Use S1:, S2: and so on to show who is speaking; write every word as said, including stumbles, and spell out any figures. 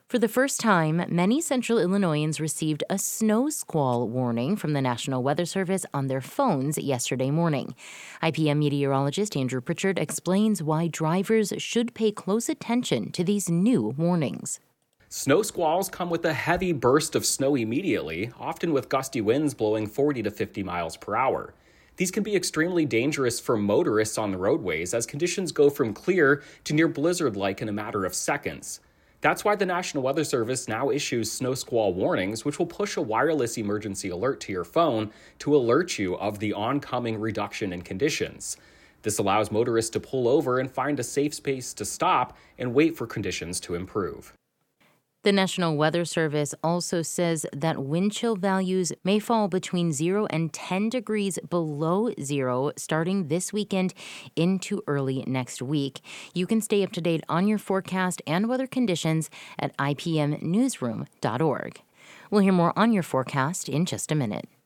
S1: For the first time, many central Illinoisans received a snow squall warning from the National Weather Service on their phones yesterday morning. I P M meteorologist Andrew Pritchard explains why drivers should pay close attention to these new warnings.
S2: Snow squalls come with a heavy burst of snow immediately, often with gusty winds blowing forty to fifty miles per hour. These can be extremely dangerous for motorists on the roadways as conditions go from clear to near blizzard-like in a matter of seconds. That's why the National Weather Service now issues snow squall warnings, which will push a wireless emergency alert to your phone to alert you of the oncoming reduction in conditions. This allows motorists to pull over and find a safe space to stop and wait for conditions to improve.
S1: The National Weather Service also says that wind chill values may fall between zero and ten degrees below zero starting this weekend into early next week. You can stay up to date on your forecast and weather conditions at I P M newsroom dot org. We'll hear more on your forecast in just a minute.